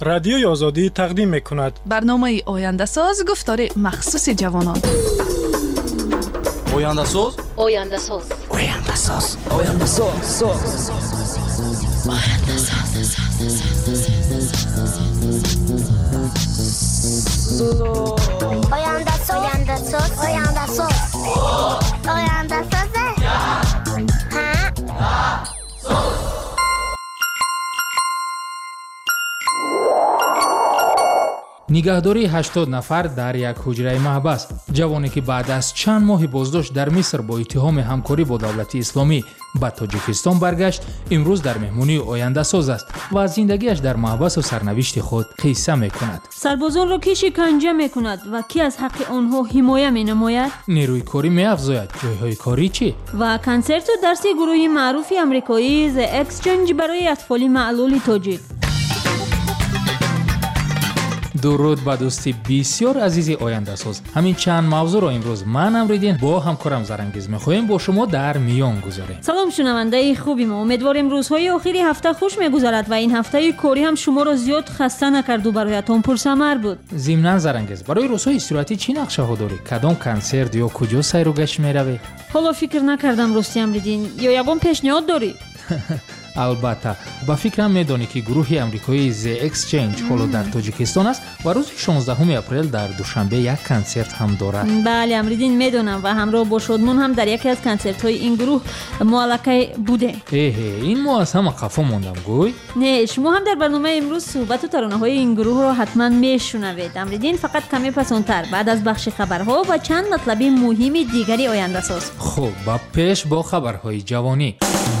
رادیوی آزادی تقدیم می‌کند. برنامه آینده ساز گفتار مخصوص جوانان. آینده ساز؟ آینده ساز. آینده ساز. آینده ساز. آینده ساز. آینده ساز. آینده ساز. آینده ساز. آینده ساز. нигаҳдории 80 нафар дар як ҳуҷраи маҳбас. ҷавоне ки баъд аз чанд моҳи боздошт дар Миср бо иттиҳоми ҳамкорӣ бо давлати исломӣ ба Тоҷикистон баргашт, имрӯз дар меҳмонии Ояндасоз аст ва аз зиндагиаш дар маҳбасу сарнавишти худ қисса мекунад. сарбозонро ки шиканҷа мекунад ва ки аз ҳаққи онҳо ҳимоя менамояд? нерӯи корӣ меафзояд. ҷойҳои корӣ чӣ? ва консерту дарси гурӯҳи маъруфи амрикоӣ The Exchange барои атфоли маълули тоҷик. дуруд ба дӯсти бисёр азизи Ояндасоз. ҳамин чанд мавзӯъро имрӯз ман Амриддин бо ҳамкорам Зарангиз мехоҳем бо шумо дар миён гузорем. салом шунавандаи хуби мо, умедворем рӯзҳои охири ҳафта хуш мегузарад ва ин ҳафтаи корӣ ҳам шуморо зиёд хаста накарду бароятон пурсамар буд. зимнан Зарангиз, барои рӯзҳои истироҳатӣ чӣ нақшаҳо дорӣ? кадом консерт ё куҷо сайру гашт меравӣ? ҳоло фикр накардам рости Амриддин, ё ягон пешниҳод дорӣ? албатта, ба фикрам медонӣ ки гурӯҳи амрикоии The Exchange ҳоло дар Тоҷикистон аст ва рӯзи 16 апрел дар душанбе як консерт ҳам дорад. бале Амриддин, медонам ва ҳамроҳ бо Шодмон ҳам дар яке аз консертҳои ин гурӯҳ муаллакай будем. ин мо аз ҳама қафо мондам гӯй. не, шумо ҳам дар барномаи имрӯз суҳбату таронаҳои ин гурӯҳро ҳатман мешунавед. Амриддин, фақат каме пасонтар баъд аз бахши хабарҳо ва чанд матлаби муҳими дигари Ояндасоз. хуб, ба пеш бо хабарҳои ҷавонӣ.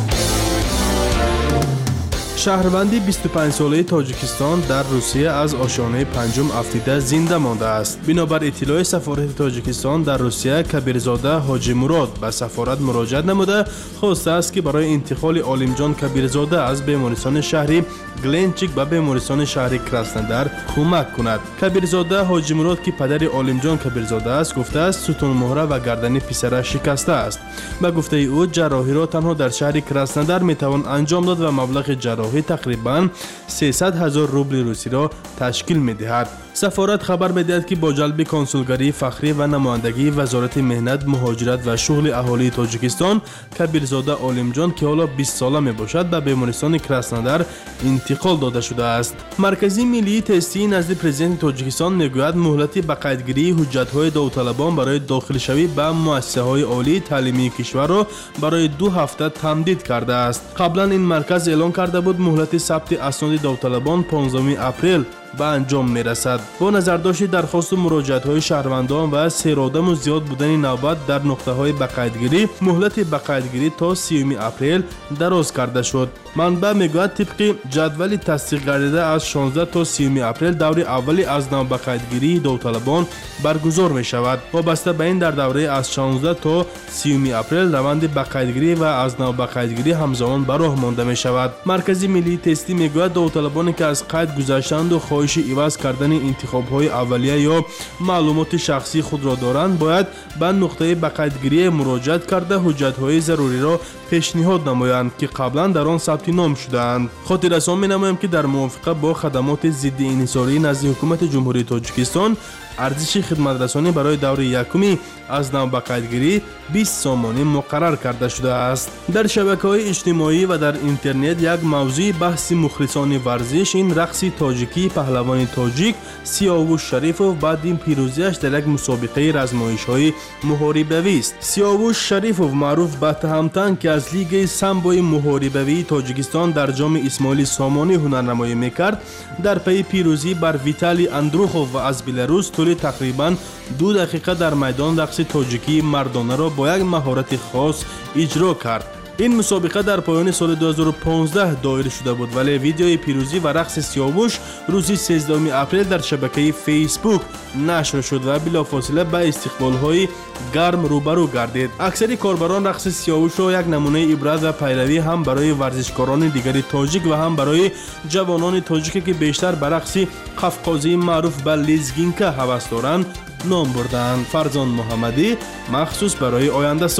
шаҳрванди 25 солаи Тоҷикистон дар Русия аз ошонаи панҷум афтида зинда мондааст. бинобар иттилои сафорати Тоҷикистон дар Русия, Кабирзода Ҳоҷи Мурод ба сафорат муроҷиат намуда хостааст ки барои интиқоли Олимҷон Кабирзода аз бемористони шаҳри Гленчик ба бемористони шаҳри Краснодар кӯмак кунад. Кабирзода Ҳоҷи Мурод ки падари Олимҷон Кабирзода аст, гуфтааст сутунмоҳра ва гардани писараш шикаста аст. ба гуфтаи ӯ, ҷарроҳиро танҳо дар шаҳри Краснодар метавон анҷом дод ва маблағи ҷарроҳӣ тақрибан 300 000 рубли русиро ташкил медиҳад. сафорат хабар медиҳад ки бо ҷалби консулгарии фахрӣ ва намояндагии вазорати меҳнат, муҳоҷират ва шуғли аҳолии Тоҷикистон, Кабирзода Олимҷон ки ҳоло 20 сола мебошад, ба бемористони Краснодар интиқол дода шудааст. маркази миллии тестии назди президенти Тоҷикистон мегӯяд муҳлати ба қайдгирии ҳуҷҷатҳои довталабон барои дохилшавӣ ба муассисаҳои олии таълимии кишварро барои 2 ҳафта тамдид кардааст. қаблан ин марказ эълон карда буд муҳлати сабти асноди довталабон 15 апрел ба анҷом мерасад. бо назардошти дархосту муроҷиатҳои шаҳрвандон ва серодаму зиёд будани навбат дар нуқтаҳои ба қайдгирӣ, муҳлати ба қайдгирӣ то 30 апрел дароз карда шуд. манбаъ мегӯяд тибқи ҷадвали тасдиқ гардида аз 16 то 30 апрел даври аввали аз нав ба қайдгирии довталабон баргузор мешавад. вобаста ба ин дар давраи аз 16 то 30 апрел раванди ба қайдгирӣ ва аз нав ба қайдгирӣ ҳамзамон ба роҳ монда мешавад. маркази миллии тестӣ мегӯяд довталабоне ки аз қайд гузаштанду хоҳиши иваз кардани интихобҳои аввалия ё маълумоти шахсии худро доранд, бояд ба нуқтаи ба қайдгирие муроҷиат карда ҳуҷҷатҳои заруриро пешниҳод намоянд ки қаблан дар он сабти ном шудаанд. хотиррасон менамоем ки дар мувофиқа бо хадамоти зидди инҳисорӣ назди ҳукумати ҷумҳурии Тоҷикистон, арзиши хидматрасонӣ барои даври якуми аз нав ба қайдгирӣ 20 сомонӣ муқаррар карда шудааст. дар шабакаҳои иҷтимоӣ ва дар интернет як мавзӯи баҳси мухлисони варзиш ин рақси тоҷикии паҳлавони тоҷик Сиёвуш Шарифов баъди пирӯзиаш дар як мусобиқаи размоишҳои муҳорибавист. Сиёвуш Шарифов маъруф ба таҳамтан ки аз лигаи самбои муҳорибавии Тоҷикистон дар ҷоми Исмоили Сомонӣ ҳунарнамоӣ мекард, дар пайи пирӯзӣ бар Виталий Андрухов ва аз Беларус тӯли тақрибан 2 дақиқа дар майдон рақси тоҷикии мардонаро бо як маҳорати хос иҷро кард. ин мусобиқа дар поёни соли 2015 доир шуда буд, вале видеои пирӯзӣ ва рақси Сиёвуш рӯзи 13 апрел дар шабакаи Facebook нашр шуд ва билофосила ба истиқболҳои гарм рӯбарӯ гардид. аксари корбарон рақси Сиёвушро як намунаи ибрат ва пайравӣ ҳам барои варзишкорони дигари тоҷик ва ҳам барои ҷавонони тоҷике ки бештар ба рақси қавқозии маъруф ба лезгинка ҳавас доранд ном бурданд. Фарзон Муҳаммадӣ, махсус барои Ояндасоз.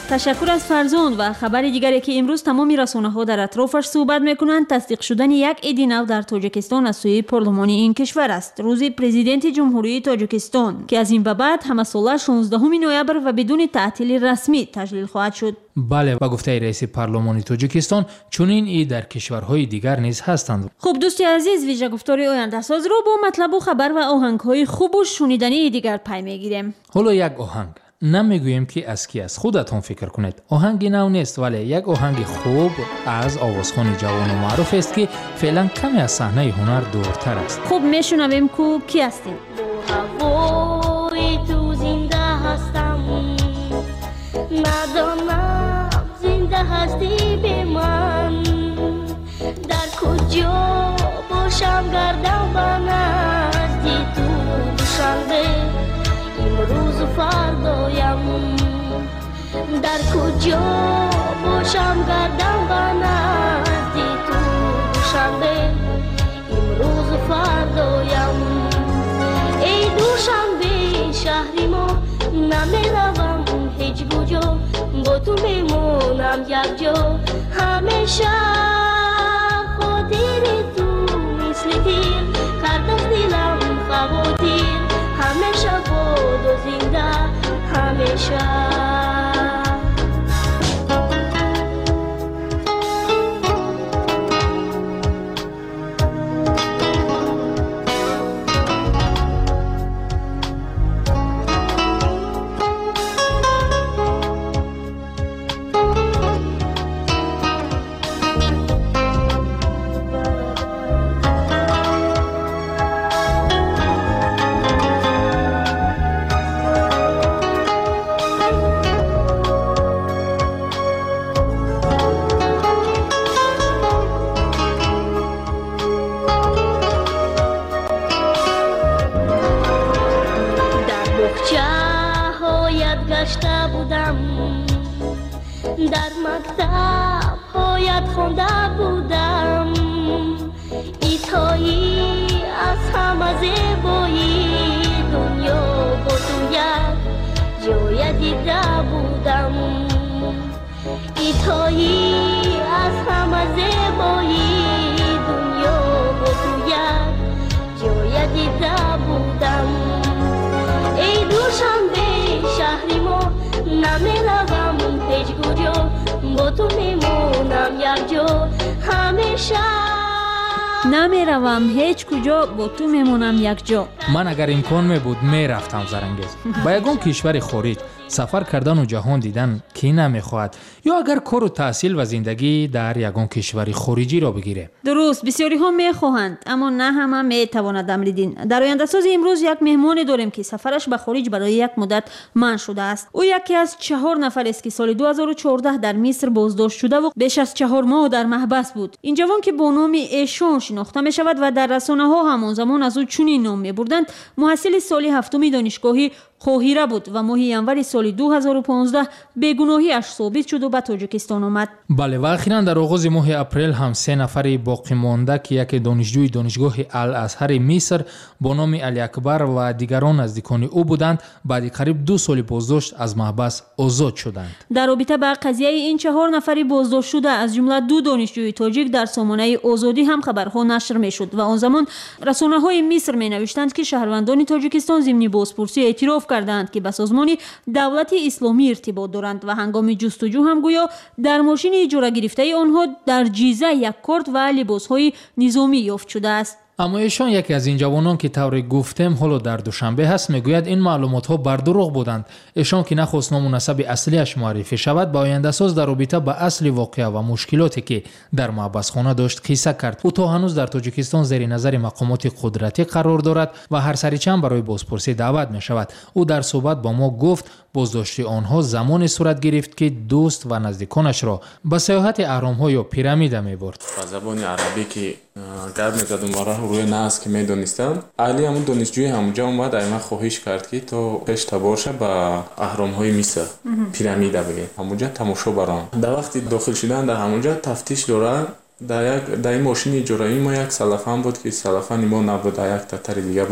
تشکر از فرزند و خبر دیگری که امروز تمامی رسانه‌ها در اطرافش صحبت می‌کنند تصدیق شدن یک عید نو در تاجیکستان از سوی پارلمان این کشور است. روز پرزیدنت جمهوری تاجیکستان که از این به بعد همه‌ساله 16 نوامبر و بدون تعطیل رسمی تجلیل خواهد شد. بله، با گفته رئیس پارلمان تاجیکستان چنین عید در کشورهای دیگر نیز هستند. خب دوستی عزیز، ویژه گفتار آینده ساز رو با مطلب و خبر و آهنگ‌های خوب و شنیدنی دیگر پی می‌گیریم. حالا یک آهنگ نمیگوییم که از کی است، خودتون فکر کنید. آهنگی نو نیست ولی یک آهنگ خوب از آوازخوان جوان و معروف است که فعلا کمی از صحنه هنر دورتر است. خب میشنویم که کی هستیم. هوای تو زنده هستم، ندانم زنده هستی به من، در کجا باشم گردم به نزدی تو دوشنبه امروز و فردایم، در کجا باشم گردم به نزدی تو دوشنبه امروز و فردایم. ای دوشنبه شهری ما نمیروم هیچ کجا، با تو میمونم یک جا، همیشه خاطر تو مثل تیر کرد از دلم خواطر، همیشه باد و زنده همیشه. گشته بودم، در مکتب هایت خونده بودم، ایتایی از همه زیبایی دنیا با تو یک جای دیده بودم، ایتایی از همه زیبایی دنیا با تو یک جای دیده بودم. ای دوشنبه شهری ما نمیروم هیچ کجا، با تو میمونم یک جا، همیشه نمیروم هیچ کجا، با تو میمونم یک جا. من اگر امکان میبود میرفتم زرنگیز با یگان کشور خارج سفر کردن و جهان دیدن کی نمیخواهد، یا اگر کار و تحصیل و زندگی در یگان کشور خارجی را بگیره. درست، بسیاری ها میخواهند اما نه همه میتواند عمل دین. در آینده ساز امروز یک مهمان داریم که سفرش به خارج برای یک مدت منع شده است. او یکی از 4 نفر است که سال 2014 در مصر بازداشت شده و بیش از 4 ماه در محبس بود. این جوان که با نام ایشان شناخته می شود و در رسانه ها همون زمان از او چنین نام می بردند، محصل سال 7 دانشگاهی قاهره بود و ماه ینور سال 2015 بیگناهیش ثابت شد و به تاجیکستان آمد. بله، و اخیراً در آغاز ماه اپریل هم 3 نفر باقی مانده که یک دانشجوی دانشگاه الازهر مصر با نام علی اکبر و دیگران نزدیکان او بودند، بعد قریب 2 سال بازداشت از محبس آزاد شدند. در رابطه با قضیه این 4 نفر بازداشت شده از جمله 2 دانشجوی تاجیک در سامانه آزادی هم خبرها نشر میشد و آن زمان رسانه‌های مصر می‌نوشتند که شهروندان تاجیکستان ضمن بازپرسی اعتراف کردند که به سازمان دولت اسلامی ارتباط دارند و هنگام جستجو هم گویا در ماشین اجاره گرفته آنها در جیزه یک کارت و لباسهای نظامی یافت شده است. اما ایشان یکی از این جوانان که طور گفتم حالا در دوشنبه هست میگوید این معلومات ها بر دروغ بودند. ایشان که نخواست نام و نسب اصلیش معرفی شود با آینده ساز در رابطه با اصل واقعه و مشکلاتی که در محبس خانه داشت قصه کرد. او تا هنوز در تاجیکستان زیر نظر مقامات قدرتی قرار دارد و هر سری چند برای بازپرسی دعوت می شود. او در صحبت با ما گفت بازداشت آنها زمان صورت گرفت که دوست و نزدیکانش را به سیاحت اهرام‌ها یا پیرامید می‌برد. با زبان عربی که گرد می‌زدم و راه روی ناز که می‌دونستم، علی همون دانشجوی همونجا اومد اینا خواهش کرد که تو پیش باشه با اهرام‌های مصر پیرامید بگه همونجا تماشا برام. در وقتی داخل شدن در همونجا تفتیش داره در این ماشین اجاره‌ای ما یک سلفان بود که سلفان ما نبود، یک تتر دیگه بود.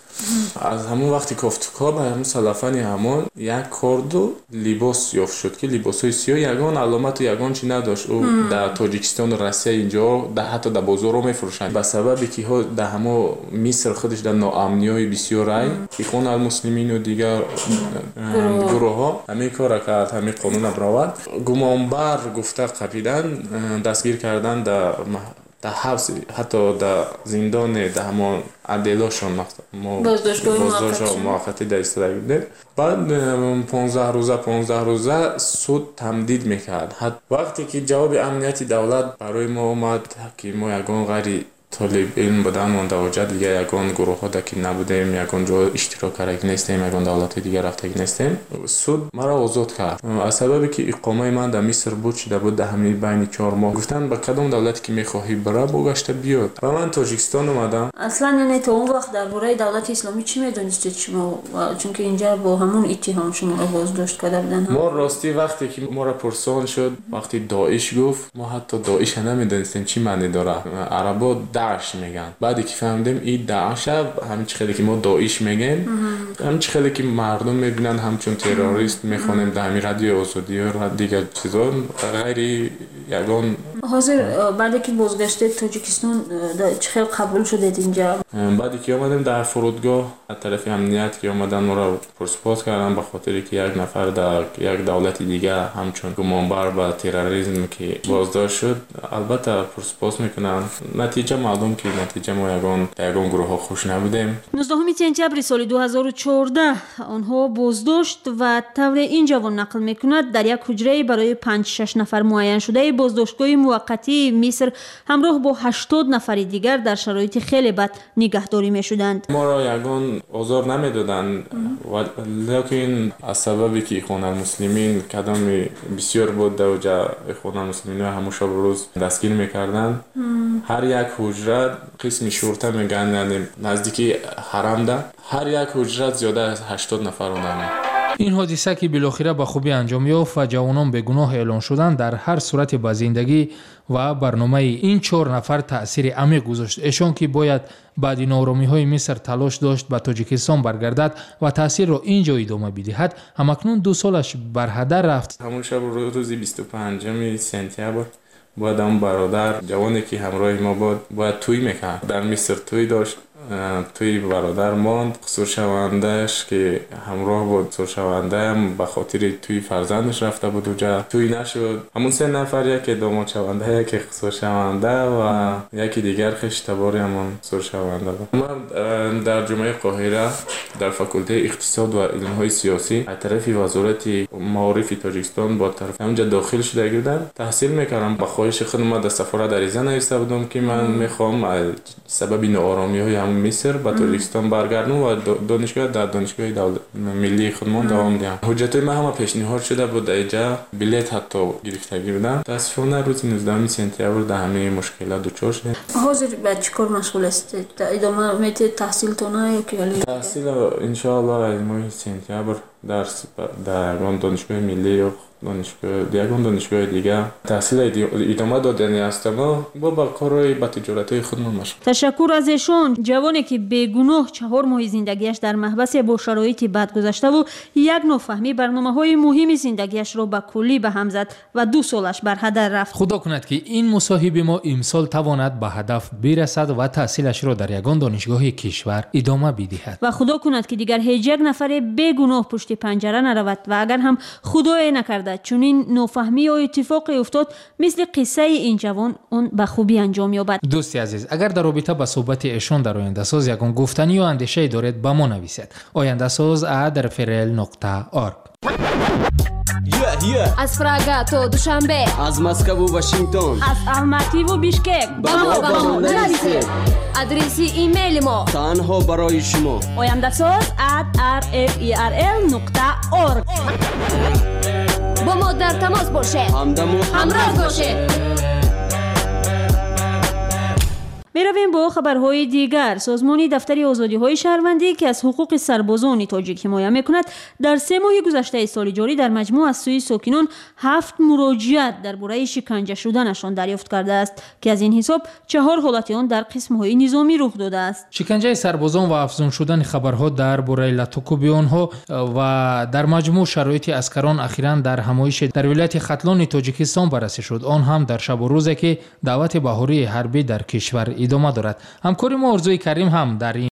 аз ҳамон вақти кофтукор ба ҳамон салафани ҳамон як корду либос ёфт шуд ки либосҳои сиёҳ ягон аломату ягон чи надошт. ӯ дар тоҷикистону россия инҷо ҳатто дар бозоро мефурӯшанд ба сабабе ки дар ҳамо миср худаш дар ноамниҳои бисёр рай ихвон алмуслимину дигар гурӯҳҳо ҳамин кора кард, ҳамин қонуна баровард. гумонбар гуфта қабидан дастгир кардан дар ҳабс, ҳатто дар зиндоне дар ҳамон аделошон боздоштгоҳи муваққатӣ дар истодагӣ будем. баъд 15 рӯза суд тамдид мекард. вақте ки ҷавоби амнияти давлат барои мо омад ки мо ягон ғайри طالب علم بودن و دوجه دیگه یکان گروه ها دکی نبودیم، یکان جا اشتراک کرده نیستیم، یکان دولت دیگه رفته نیستیم. سود مرا آزاد کرد از سببی که اقامه من در مصر بود شده بود در همین بین 4 ماه. گفتن با کدام دولتی که میخواهی برا بگشته بیاد و من تاجیکستان اومدم. اصلا یعنی تا اون وقت درباره دولت اسلامی چی میدونستید شما؟ چون که اینجا با همون اتهام شما را بازداشت کرده بودن. ما راستی وقتی که ما را پرسان شد، وقتی داعش گفت، ما حتی داعش نمیدونستیم چی معنی داره. عربا داعش میگن. بعدی که فهمیدیم این داعش همین خیلی که ما داعش میگیم، همین خیلی که مردم میبینن همچون تروریست میخونن در همین رادیو آزادی و دیگر چیزا غیر یگان. حاضر بعدی که بازگشتید تاجیکستان چه خیلی قبول شدید اینجا؟ بعدی که اومدیم در فرودگاه از طرف امنیت که اومدن ما را پرسپوز کردن به خاطر که یک نفر در یک دولت دیگه همچون گمانبر به تروریسم که بازداشت شد. البته پرسپوز میکنن. نتیجه معلوم که نتیجه ما یگان گروه ها خوش نبودیم. 19 سپتامبر سال 2014 آنها بازداشت و طور این جوان نقل میکند در یک حجره برای 5-6 نفر معین شده بازداشتگاه موقتی مصر همراه با 80 نفر دیگر در شرایط خیلی بد نگهداری میشدند. ما را یگان آزار نمیدادند، لیکن از سببی که اخوان المسلمین کدام بسیار بود دوجه اخوان المسلمین همون شب روز دستگیر میکردند. هر یک حجره قسم شرطه میگن، یعنی نزدیکی حرم ده، هر یک حجره زیاده از 80 نفر بودند. این حادثه که بالاخره به خوبی انجام یافت و جوانان به گناه اعلان شدند در هر صورت به زندگی و برنامه این 4 نفر تأثیر عمیق گذاشت. ایشان که باید بعد نارامی‌های مصر تلاش داشت به تاجیکستان برگردد و تأثیر را اینجا ادامه بدهد، همکنون 2 سالش بر هدر رفت. همون شب روز 25 سپتامبر باید اون برادر جوانی که همراه ما بود باید توی میکرد. در مصر توی داشت، توی برادر ماند. قصور شوندهش که همراه بود، قصور شونده هم به خاطر توی فرزندش رفته بود اونجا، توی نشد. همون 3 نفر، یکی داماد شونده، یکی قصور شونده و یکی دیگر خشتباری همون قصور شونده بود. من در جامعه قاهره در فاکولته اقتصاد و علم‌های سیاسی از طرف وزارت معارف تاجیکستان با طرف اونجا داخل شده بودم. تحصیل میکردم. با خواهش خودم در سفارت عریضه نوشته بودم که من میخوام سبب ناآرامی‌های هم مصر به تاجیکستان برگردم و دانشگاه در دانشگاه ملی خودمان دوام دهم. حجتای من همه پیشنهاد شده بود، اینجا بلیط حتی گرفتگی بودم. تاسفانه روز 19 سپتامبر در همه مشکلات دچار شدم. حاضر به چیکار مشغول هستید؟ ادامه میدید تحصیلتون یا که تحصیل ان شاء الله از ماه سپتامبر در دانشگاه ملی و دانشگاه دیگه تحصیل ادامه دادنی هستم و با کارهای با تجارت‌های خودمان مشغول. تشکر از ایشان، جوانی که بیگناه 4 ماه زندگیش در محبس با شرایط بد گذشته و یک نافهمی برنامه‌های مهم زندگیش را به کلی به هم زد و 2 سالش بر هدر رفت. خدا کند که این مصاحبه ما امسال تواند به هدف برسد و تحصیلش را در یگان دانشگاه کشور ادامه بدهد. و خدا کند که دیگر هیچ یک نفر بیگناه پشت پنجره نرود و اگر هم خدای نکرده چون این نافهمی یا اتفاقی افتاد مثل قصه این جوان اون به خوبی انجام یابد. دوستی عزیز، اگر در رابطه با صحبت ایشان در آینده ساز یگان گفتنی یا اندیشه دارید به ما نویسید. آینده ساز @rfrl.org. از پراگ تا دوشنبه، از مسکو و واشنگتن، از الماتی و بیشکک با ما نویسید. آدرس ایمیل ما تنها برای شما. آینده ساز @rfrl.org. با ما در تماس باشه، همراه باشه. میرویم با خبرهای دیگر. سازمان دفتر آزادی‌های شهروندی که از حقوق سربازان تاجیک حمایت میکند در 3 ماه گذشته سال جاری در مجموع از سوی ساکنان 7 مراجعت درباره شکنجه شدنشان دریافت کرده است که از این حساب 4 حالت آن در قسم‌های نظامی رخ داده است. شکنجه سربازان و افزون شدن خبرها درباره لطوکوبی آنها و در مجموع شرایط اسکران اخیراً در همایش در ولایت ختلان تاجیکستان بررسی شد. آن هم در شب و روزی که دعوت بهاری حربی در کشور ادامه دارد. همکار ما ارزوی کریم هم در این